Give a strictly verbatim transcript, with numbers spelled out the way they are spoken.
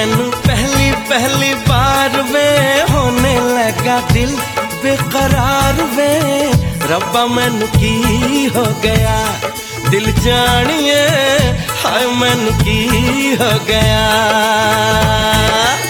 मैनू पहली पहली बार वे होने लगा दिल बेकरार वे। रब्बा मैनू की हो गया दिल जानिए, हाय मैनू की हो गया।